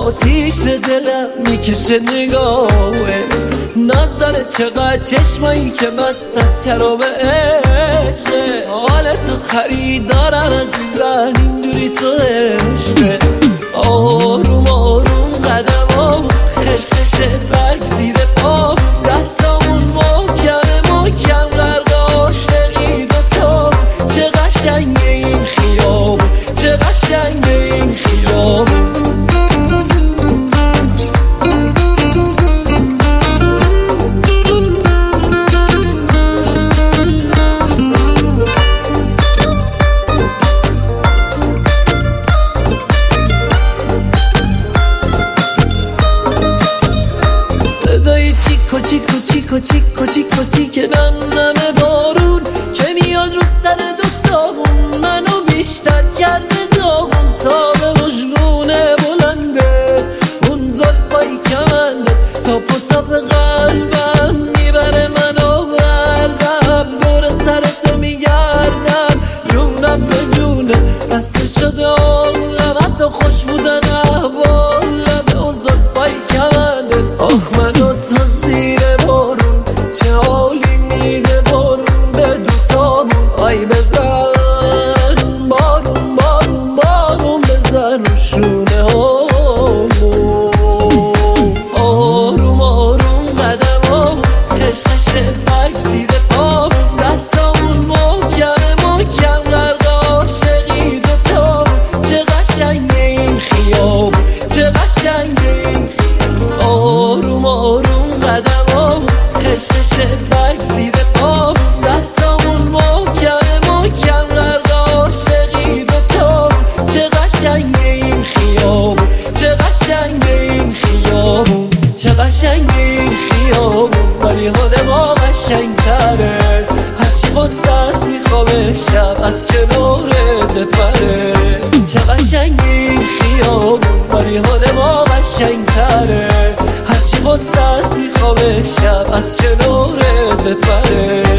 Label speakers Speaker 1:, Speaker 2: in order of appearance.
Speaker 1: آتیش به دلم میکشه نگاهه، ناز داره چقدر چشمایی که مست از شراب عشقه. حال تو خریدارم عزیزم اینجوری تو عشقه. آروم آروم قدمام خشخشه برگ زیر پا، دستامون محکم محکم غرق عاشقی دوتا. چه قشنگه این خیابون، چه قشنگه این خیابون. صدای چیکو چیکو چیکو چیکو چیکو چیکه نم نم بارون که میاد رو سر دوتامون، منو بیشتر کرده داغون. تا به مجنونه بلنده اون زلفای کمنده، تاپ و تاپ قلبم میبره منو بردم. دور سرتو میگردم جونم به جونه، بسته شده عمرم حتی خوش بودن احوالم. اون زلفای کمنده آخ منو تو زیر بارون، چه حالی میده بارون به دوتامون. آی بزن بارون بارون بارون بزن رو شونه هامون. آروم آروم قدمامون خشخشه برگ زیر پامون، دستامون محکم محکم غرق عاشقی دوتامون. چه قشنگه این خیابون، چه قشنگه این خیابون. آروم آروم قدمامون خشخشه برگ زیر پامون، دستامون محکم محکم غرق عاشقی دوتامون. چه قشنگه این خیابون، چه قشنگه این خیابون. چه قشنگه این خیابون ولی حال ما قشنگتره. هرچی قصه است میخوام امشب از کنارت بپره. چه قشنگه این خیابون ولی حال ما قشنگتره. هرچی قصه است میخوام امشب از کنارت بپره.